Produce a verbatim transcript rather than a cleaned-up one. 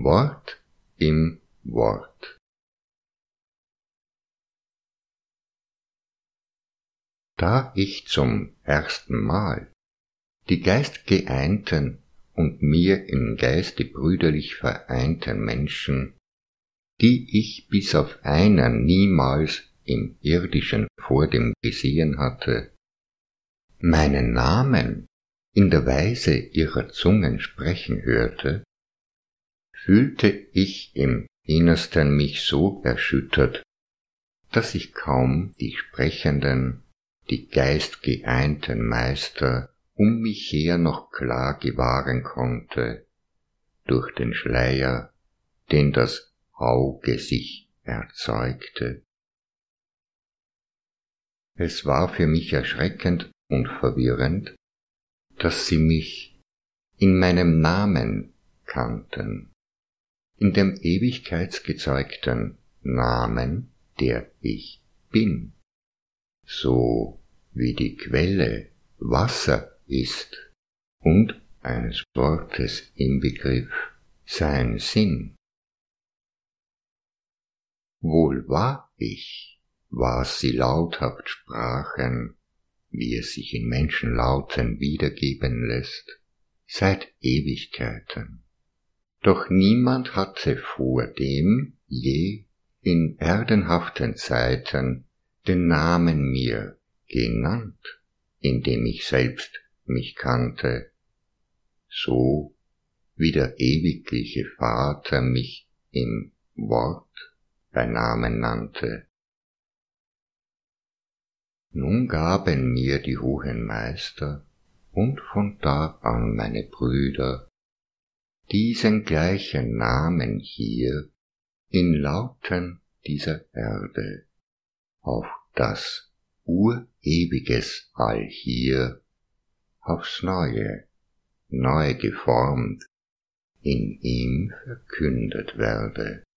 Wort im Wort. Da ich zum ersten Mal die geistgeeinten und mir im Geiste brüderlich vereinten Menschen, die ich bis auf einen niemals im Irdischen vordem gesehen hatte, meinen Namen in der Weise ihrer Zungen sprechen hörte, fühlte ich im Innersten mich so erschüttert, dass ich kaum die sprechenden, die geistgeeinten Meister um mich her noch klar gewahren konnte, durch den Schleier, den das Auge sich erzeugte. Es war für mich erschreckend und verwirrend, dass sie mich in meinem Namen kannten, in dem ewigkeitsgezeugten Namen, der ich bin, so wie die Quelle Wasser ist und eines Wortes im Begriff sein Sinn. Wohl war ich, was sie lauthaft sprachen, wie es sich in Menschenlauten wiedergeben lässt, seit Ewigkeiten. Doch niemand hatte vordem je in erdenhaften Zeiten den Namen mir genannt, indem ich selbst mich kannte, so wie der ewigliche Vater mich im Wort bei Namen nannte. Nun gaben mir die hohen Meister und von da an meine Brüder diesen gleichen Namen hier in Lauten dieser Erde, auf das urewiges Allhier aufs Neue, neu geformt, in ihm verkündet werde.